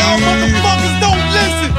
Y'all motherfuckers don't listen.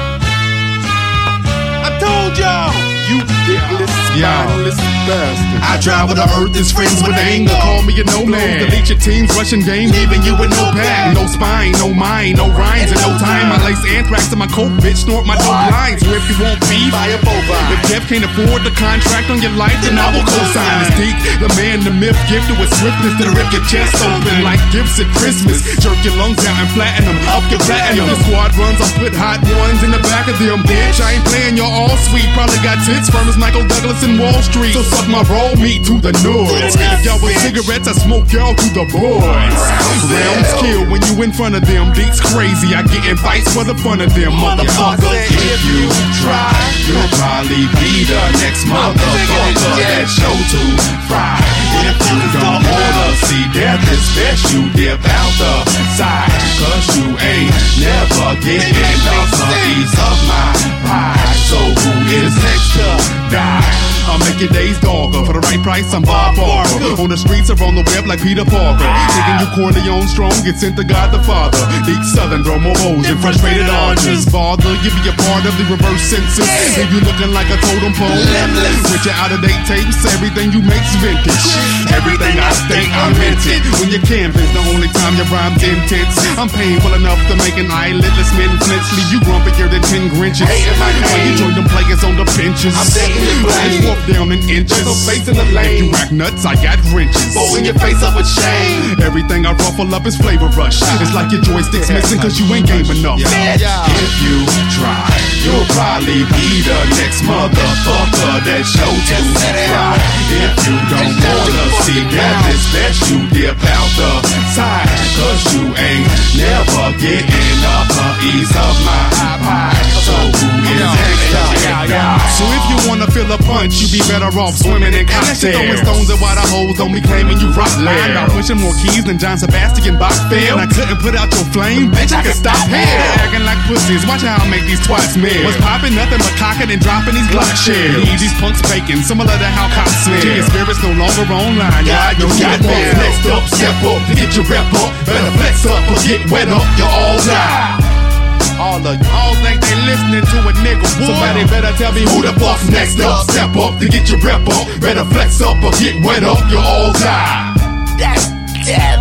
I told y'all. You dickless, spineless bastard. I travel the earth as friends with anger. Call me a nomad. Delete your team's rushing game, leaving you with no pack. No spine, no mind, no rhymes, and no time. I lace anthrax in my coat, bitch, snort my dope lines. So if you want beef, Buy a bovine. if Jeff can't afford the contract on your life, then I will co-sign. It's deep, the man, the myth, gifted with swiftness to rip your chest open like gifts at Christmas. Jerk your lungs out and flatten them, up your platinum. The squad runs, I put hot ones in the back of them, bitch. I ain't playing, you're all sweet. Probably got tits firm as Michael Douglas in Wall Street. So suck my raw meat to the noise. If y'all with cigarettes, I smoke y'all to the boys. Rounds kill when you in front of them. Beats crazy, I get invites for the fun of them, motherfuckers. If you try, you'll probably be the next motherfucker that show to fry. If you don't wanna see death, it's best you dip out the side. Cause you ain't never getting a piece of my pie. So who is next to die? I'll make your days darker. For the right price, I'm Bob Barker. On the streets or on the web like Peter Parker. Thinking you Corleone strong, get sent to God the Father. Deep Southern, throw more O's and frustrated oranges. Father, give me a part of the reverse census. Leave you looking like a totem pole. With your out-of-date tapes, everything you make's vintage. Everything I state, I meant it. When you canvas, the only time your rhyme's intense. I'm painful enough to make an eyelidless men flinch. Leave you grumpier than 10 Grinches. While you join them players on the benches. I'm taking it blame. Down in inches. No face in the lane. If you act nuts, I got wrenches. Blowing your face up with shame. Everything I ruffle up is flavor rush. It's like your joystick's missing cause you ain't game enough. If you try, you'll probably be the next motherfucker that show to fry. If you don't wanna see death, it's best you dip out the side. Cause you ain't never getting a piece of my pie. So who is next to So if you wanna feel a punch, you be better off swimming in cocktails. Throwing stones at water holes, don't be claiming you rock line. About pushing more keys than John Sebastian Bach failed. And I couldn't put out your flame, bitch, I can stop here. Acting like pussies, watch how I make these twats mad. What's poppin'? Nothing but cocking and dropping these Glock shells. These punks bacon, similar to how cops smell. Your spirits no longer online, yeah, you got next up, step up, to get your rep up. Better flex up or get wet up, you all die. All think they listening to a nigga. Somebody better tell me who the fuck's next up. Step up to get your rep up. Better flex up or get wet up. You all die. That's death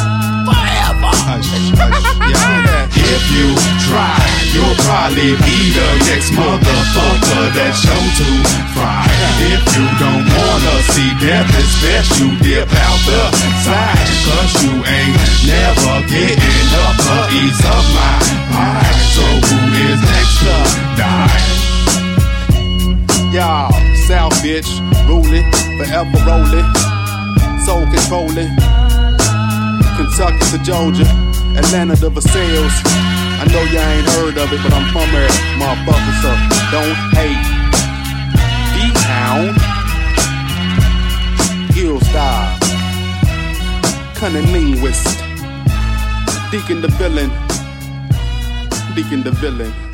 forever. If you try, you'll probably be the next motherfucker that show to fry. If you don't wanna see death, it's best you dip out the side. Cause you ain't never getting a piece of my pie. So who is next to die? Y'all, South bitch, ruling, forever rolling, soul controlling. Kentucky to Georgia, Atlanta to Versailles. I know y'all ain't heard of it, but I'm from there, motherfucker, so don't hate. D-Town, Hill Style, cunning linguist, Deacon the villain.